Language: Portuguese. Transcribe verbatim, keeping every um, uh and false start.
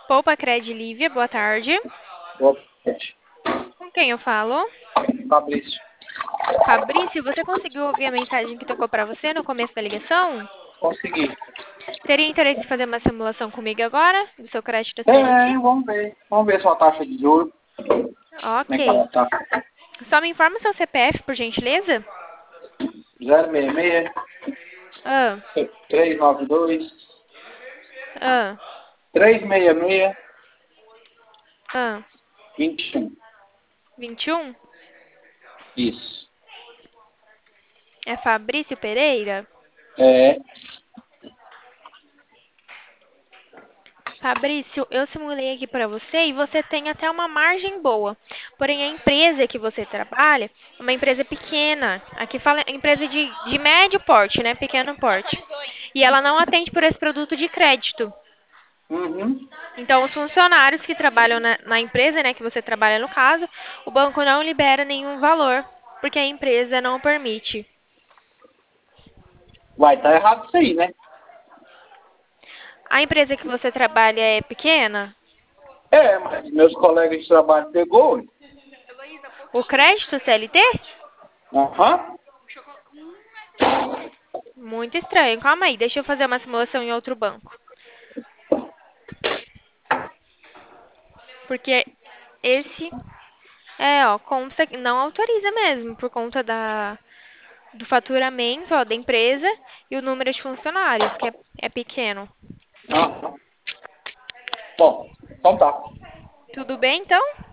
Poupa Cred Lívia, boa tarde. Boa tarde. Com quem eu falo? Fabrício. Fabrício, você conseguiu ouvir a mensagem que tocou para você no começo da ligação? Consegui. Teria interesse em fazer uma simulação comigo agora, do seu crédito C L T? É, vamos ver. Vamos ver sua taxa de juros. Como é que Ok. ela tá? Só me informa o seu C P F, por gentileza? zero seis seis, Ah, três nove dois, ah, três seis seis, ah. vinte e um. vinte e um? Isso. É Fabrício Pereira? É. Fabrício, eu simulei aqui para você e você tem até uma margem boa. Porém, a empresa que você trabalha é uma empresa pequena. Aqui fala empresa de, de médio porte, né? Pequeno porte. E ela não atende por esse produto de crédito. Uhum. Então, os funcionários que trabalham na, na empresa, né, que você trabalha no caso, o banco não libera nenhum valor, porque a empresa não permite. Vai estar errado isso aí, né? A empresa que você trabalha é pequena? É, mas meus colegas de trabalho pegou. O crédito C L T? Aham. Muito estranho. Calma aí, deixa eu fazer uma simulação em outro banco. Porque esse é, ó, consta que não autoriza mesmo, por conta da, do faturamento, ó, da empresa e o número de funcionários, que é, é pequeno. Aham. Bom, então tá. Tudo bem, então?